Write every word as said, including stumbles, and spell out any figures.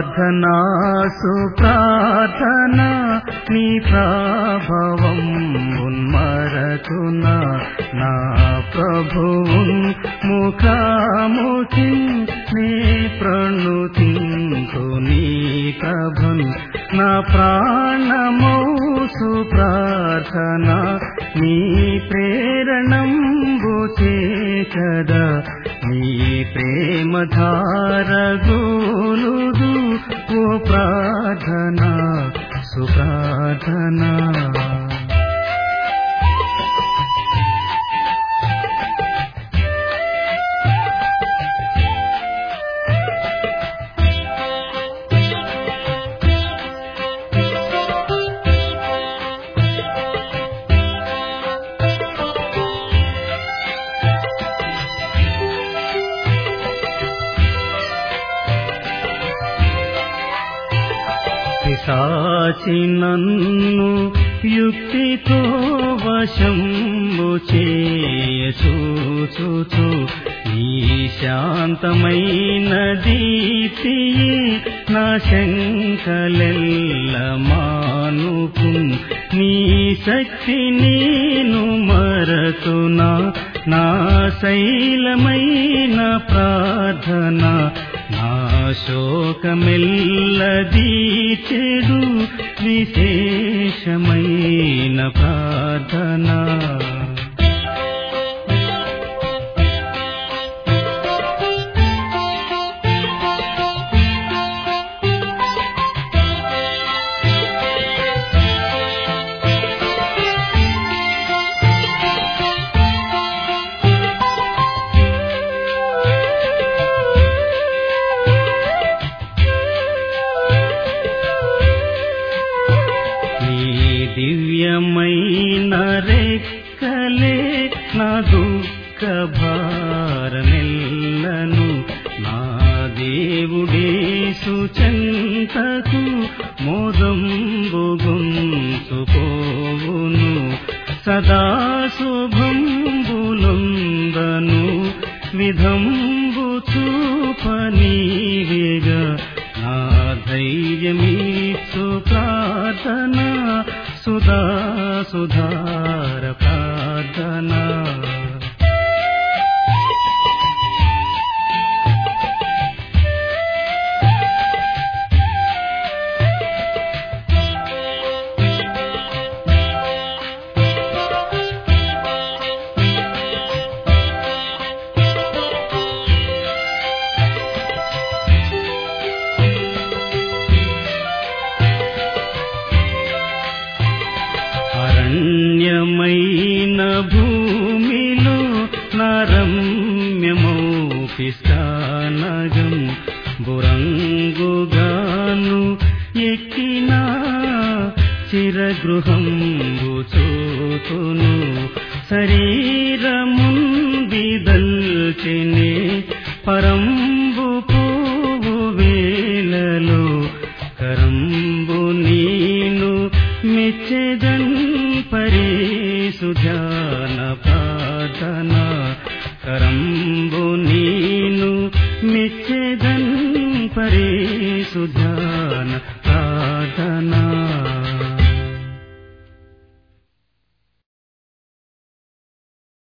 సుప్రార్థనా సుప్రార్థనా నీ ప్రభావం ఉన్మరచునా నా ప్రభువున్ ముఖాముఖి నే ప్రణుతింతు నీ ప్రభన్ నా ప్రాణమౌ సుప్రార్థనా నీ ప్రేరణంబు చేకదా నీ ప్రేమధారగోలుదు ఓ ప్రార్థనా సుప్రార్థనా పిశాచి నన్ను యుక్తితో వశంబు చేయచూచుచు నీ శాంతమైన దీప్తియే నా శంకలెల్ల మానుకున్ నీ శక్తి నేను మరతునా నా శైలమైన ప్రార్థన నా శోకమెల్లదీచెడు విశేషమైన ప్రార్థన దివ్యమైన రెక్కలే నా దుఃఖ భారమెల్లను నా దేవుడేసు చెంతకు మోదంబు గొంతుకోవును సదా శుభంబులొందను విధంబు చూపనీవేగా నా ధైర్యమీసు ప్రార్థనా సుధా సుధార ప్రార్థనా అరణ్యమైన భూమిలో నరమ్యమౌ పిస్తానగం బురంగుగాను ఎక్కిన చిరగృహంబు చూతును శరీరముందిదల్చెనే పరంబు పోవు వేళలో కరంబు నీను మెచ్చెదన్ పరేసు ధ్యాన ప్రార్థనా కరంబు నీను మెచ్చెదన్ పరేసు ధ్యాన